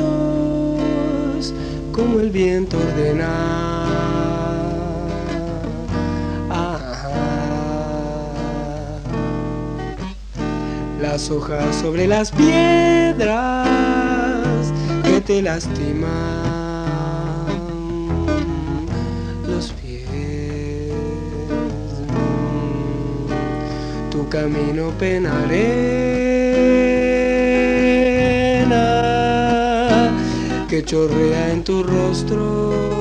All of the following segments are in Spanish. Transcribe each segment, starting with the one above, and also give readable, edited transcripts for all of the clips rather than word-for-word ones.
sonidos como el viento ordena. Las hojas sobre las piedras que te lastiman los pies. Tu camino pena arena que chorrea en tu rostro.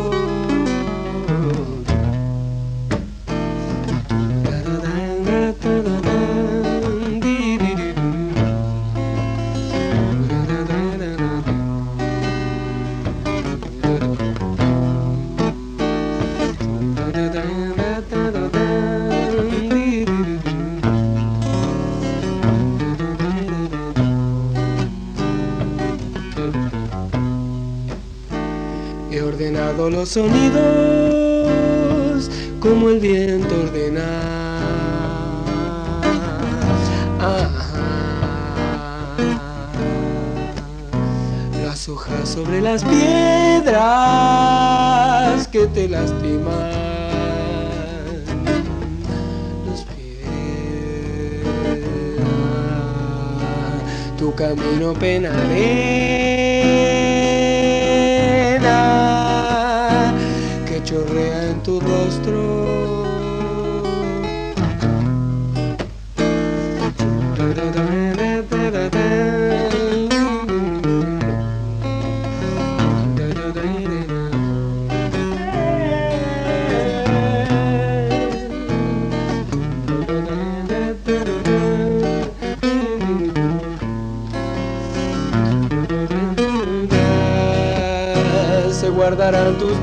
He ordenado los sonidos como el viento ordena. Las hojas sobre las piedras que te lastiman los pies. Tu camino pena arena que chorrea en tu rostro. Se guardarán tus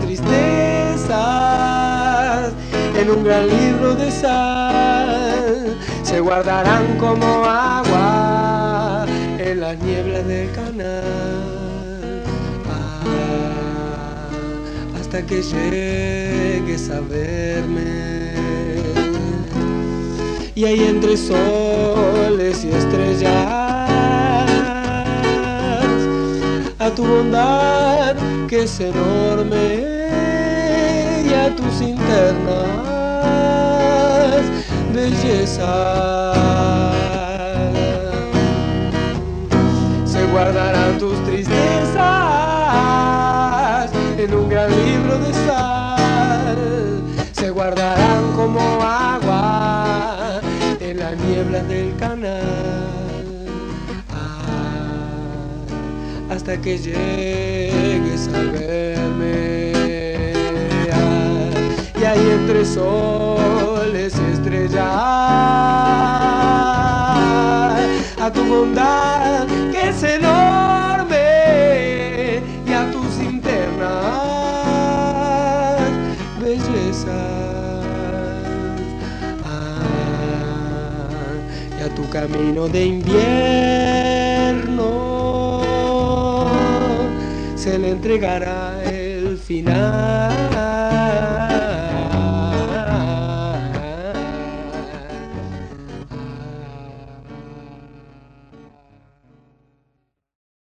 tristezas en un gran libro de sal. Se guardarán como agua en las nieblas del canal. Hasta que llegues a verme, y ahí entre soles y estrellas a tu bondad que es enorme y a tus internas belleza. Se guardarán tus tristezas en un gran libro de sal. Se guardarán como agua en las nieblas del canal. Hasta que llegues a verme, y ahí entre soles y estrellas a tu bondad que es enorme y a tus internas bellezas, y a tu camino de invierno se le entregará el final.